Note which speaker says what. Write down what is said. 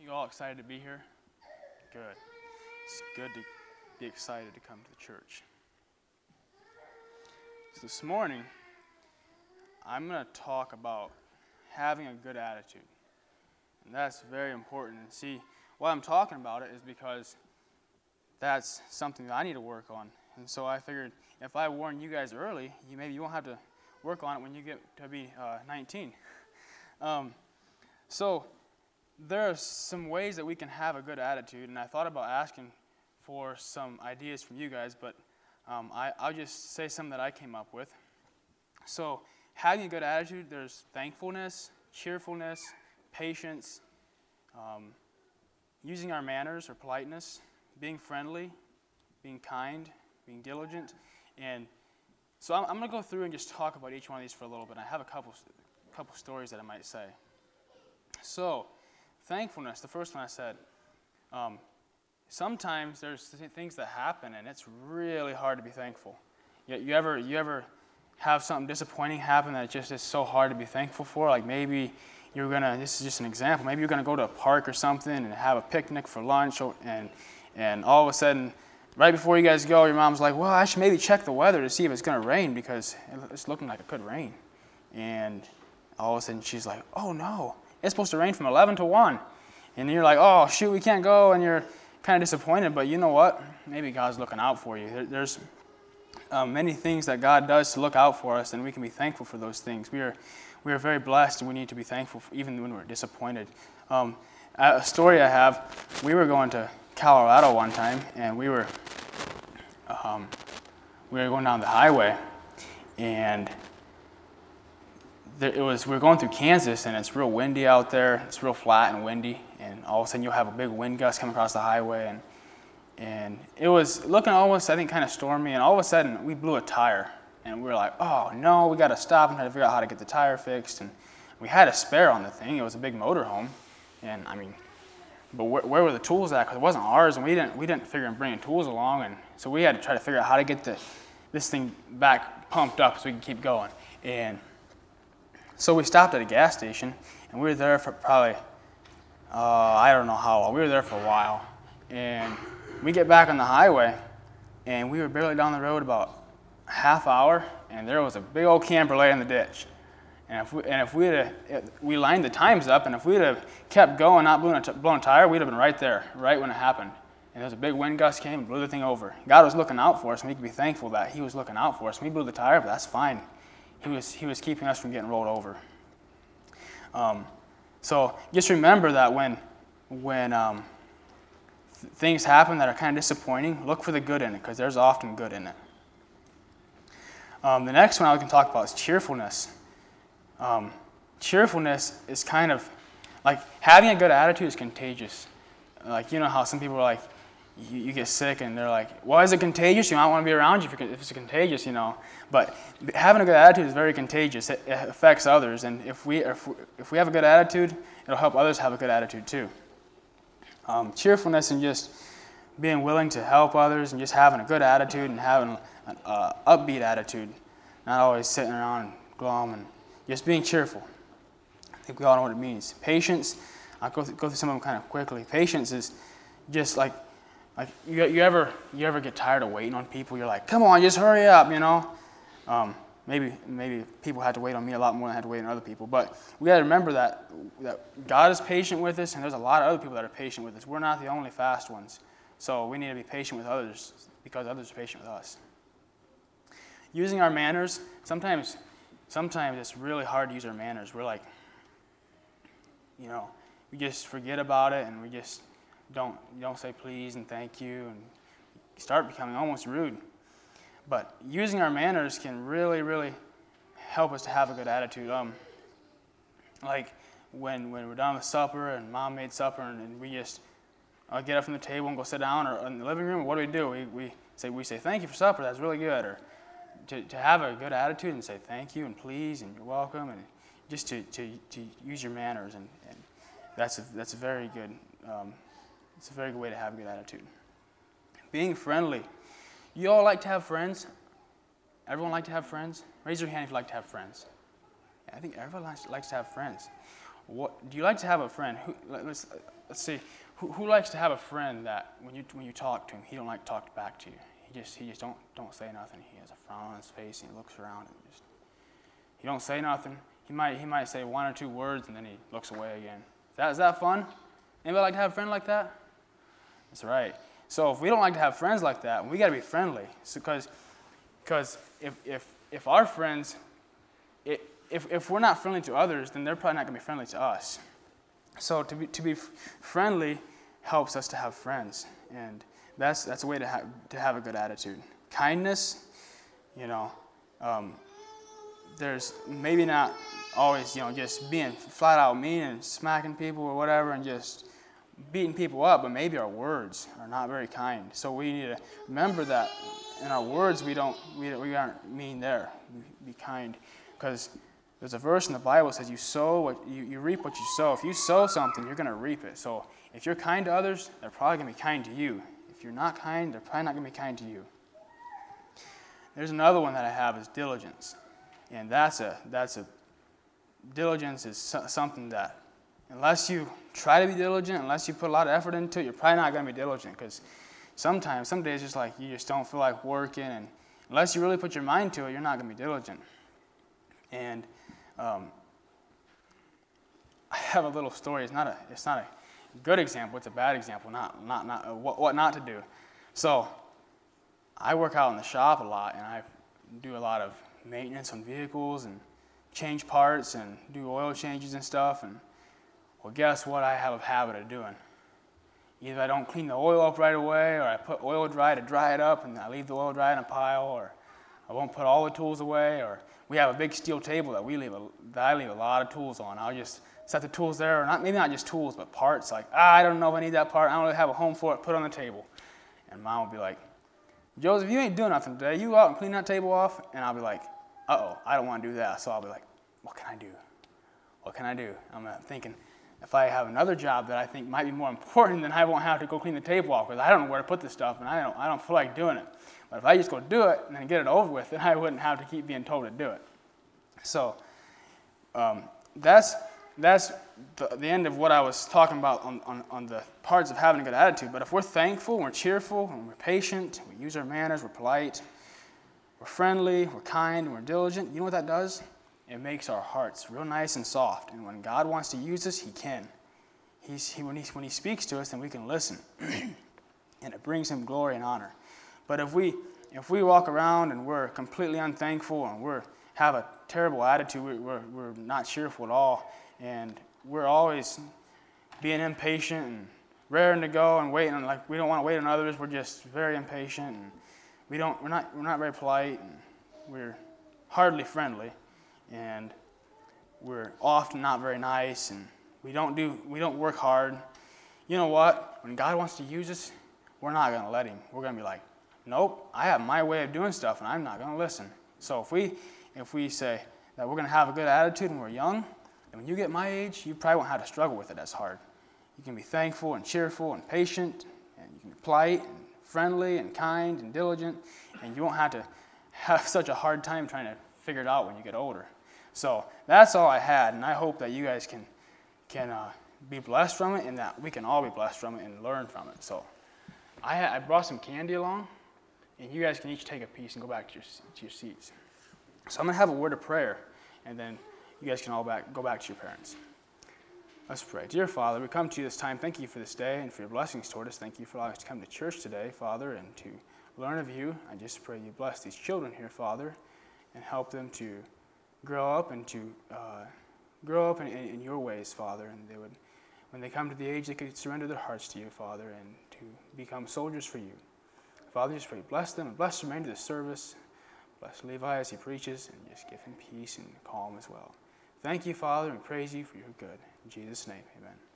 Speaker 1: You all excited to be here? Good. It's good to be excited to come to the church. So this morning, I'm going to talk about having a good attitude. And that's very important. And see, why I'm talking about it is because that's something that I need to work on. And so I figured if I warn you guys early, you won't have to work on it when you get to be 19. So there are some ways that we can have a good attitude, and I thought about asking for some ideas from you guys, but I'll just say some that I came up with. So having a good attitude, there's thankfulness, cheerfulness, patience, using our manners or politeness, being friendly, being kind, being diligent. And so I'm going to go through and just talk about each one of these for a little bit. I have a couple stories that I might say. So, thankfulness, the first one I said. Sometimes there's things that happen, and it's really hard to be thankful. You ever have something disappointing happen that just is so hard to be thankful for? Like maybe this is just an example, maybe you're going to go to a park or something and have a picnic for lunch, and all of a sudden, right before you guys go, your mom's like, well, I should maybe check the weather to see if it's going to rain because it's looking like it could rain. And all of a sudden, she's like, oh, no, it's supposed to rain from 11 to 1. And you're like, oh, shoot, we can't go, and you're kind of disappointed, but you know what? Maybe God's looking out for you. There's many things that God does to look out for us, and we can be thankful for those things. We are very blessed, and we need to be thankful even when we're disappointed. A story I have, we were going to Colorado one time, and we were going down the highway, and we were going through Kansas, and it's real windy out there. It's real flat and windy, and all of a sudden you'll have a big wind gust come across the highway, and it was looking almost, I think, kind of stormy, and all of a sudden we blew a tire, and we were like, oh no, we got to stop and try to figure out how to get the tire fixed, and we had a spare on the thing. It was a big motorhome, and but where were the tools at? Because it wasn't ours, and we didn't figure on bringing tools along, and so we had to try to figure out how to get this thing back pumped up so we could keep going. And so we stopped at a gas station, and we were there for probably, I don't know how long. We were there for a while, and we get back on the highway, and we were barely down the road about a half hour, and there was a big old camper laying in the ditch. And if we lined the times up, and if we'd have kept going, not blowing a tire, we'd have been right there, right when it happened. And there was a big wind gust came and blew the thing over. God was looking out for us, and we could be thankful that He was looking out for us. We blew the tire, but that's fine. He was keeping us from getting rolled over. So just remember that when things happen that are kind of disappointing, look for the good in it, because there's often good in it. The next one I can talk about is cheerfulness. Cheerfulness is kind of like having a good attitude is contagious. Like, you know how some people are like, you get sick and they're like, well, is it contagious? You might want to be around you if it's contagious, you know. But having a good attitude is very contagious. It affects others, and if we have a good attitude, it'll help others have a good attitude too. Cheerfulness and just being willing to help others and just having a good attitude and having an upbeat attitude, not always sitting around and glum and just being cheerful. I think we all know what it means. Patience, I'll go through some of them kind of quickly. Patience is just like you ever get tired of waiting on people? You're like, come on, just hurry up, you know. Maybe people had to wait on me a lot more than I had to wait on other people. But we got to remember that God is patient with us, and there's a lot of other people that are patient with us. We're not the only fast ones. So we need to be patient with others because others are patient with us. Using our manners, sometimes it's really hard to use our manners. We're like, you know, we just forget about it, and we just don't say please and thank you, and start becoming almost rude. But using our manners can really, really help us to have a good attitude. Like when we're done with supper and Mom made supper, and we just get up from the table and go sit down, or in the living room, what do? We say thank you for supper. That's really good. Or to have a good attitude and say thank you and please and you're welcome, and just to use your manners, and that's a very good. It's a very good way to have a good attitude. Being friendly. You all like to have friends? Everyone like to have friends? Raise your hand if you like to have friends. Yeah, I think everyone likes to have friends. What do you like to have a friend? Let's see. Who likes to have a friend that when you talk to him, he don't like to talk back to you. He just don't say nothing. He has a frown on his face and he looks around and he don't say nothing. He might say one or two words and then he looks away again. Is that fun? Anybody like to have a friend like that? That's right. So if we don't like to have friends like that, we got to be friendly. Because if our friends, if we're not friendly to others, then they're probably not going to be friendly to us. So to be friendly helps us to have friends, and that's a way to have a good attitude. Kindness, there's maybe not always just being flat out mean and smacking people or whatever and just beating people up, but maybe our words are not very kind. So we need to remember that in our words we aren't mean there. Be kind, because there's a verse in the Bible that says you reap what you sow. If you sow something, you're going to reap it. So if you're kind to others, they're probably going to be kind to you. If you're not kind, they're probably not going to be kind to you. There's another one that I have is diligence, and diligence is something that unless you try to be diligent, unless you put a lot of effort into it, you're probably not going to be diligent, because some days just like you just don't feel like working, and unless you really put your mind to it, you're not going to be diligent. And I have a little story. It's not a good example. It's a bad example. What not to do. So I work out in the shop a lot, and I do a lot of maintenance on vehicles and change parts and do oil changes and stuff. And well, guess what? I have a habit of doing. Either I don't clean the oil up right away, or I put oil dry to dry it up, and I leave the oil dry in a pile, or I won't put all the tools away, or we have a big steel table that I leave a lot of tools on. I'll just set the tools there, or maybe not just tools, but parts. Like, I don't know if I need that part. I don't really have a home for it. Put it on the table. And Mom will be like, Joseph, you ain't doing nothing today. You go out and clean that table off. And I'll be like, uh-oh, I don't want to do that. So I'll be like, what can I do? What can I do? I'm thinking, if I have another job that I think might be more important, then I won't have to go clean the table off, because I don't know where to put this stuff, and I don't feel like doing it. But if I just go do it and then get it over with, then I wouldn't have to keep being told to do it. So that's the end of what I was talking about on the parts of having a good attitude. But if we're thankful, and we're cheerful, and we're patient, we use our manners, we're polite, we're friendly, we're kind, and we're diligent, you know what that does? It makes our hearts real nice and soft. And when God wants to use us, He can. When He speaks to us, then we can listen. And it brings Him glory and honor. But if we walk around and we're completely unthankful and we have a terrible attitude, we're not cheerful at all, and we're always being impatient and raring to go and waiting, like we don't want to wait on others. We're just very impatient, and we're not very polite, and we're hardly friendly, and we're often not very nice, and we don't work hard. You know what? When God wants to use us, we're not going to let Him. We're going to be like, nope, I have my way of doing stuff, and I'm not going to listen. So if we say that we're going to have a good attitude when we're young, then when you get my age, you probably won't have to struggle with it as hard. You can be thankful and cheerful and patient, and you can be polite and friendly and kind and diligent, and you won't have to have such a hard time trying to figure it out when you get older. So that's all I had, and I hope that you guys can be blessed from it, and that we can all be blessed from it and learn from it. So I brought some candy along, and you guys can each take a piece and go back to your seats. So I'm going to have a word of prayer, and then you guys can all go back to your parents. Let's pray. Dear Father, we come to you this time. Thank you for this day and for your blessings toward us. Thank you for allowing us to come to church today, Father, and to learn of you. I just pray you bless these children here, Father, and help them to grow up and to grow up in your ways, Father, and they would, when they come to the age, they could surrender their hearts to you, Father, and to become soldiers for you. Father, just pray, bless them and bless the remainder of the service. Bless Levi as he preaches, and just give him peace and calm as well. Thank you, Father, and praise you for your good. In Jesus' name, amen.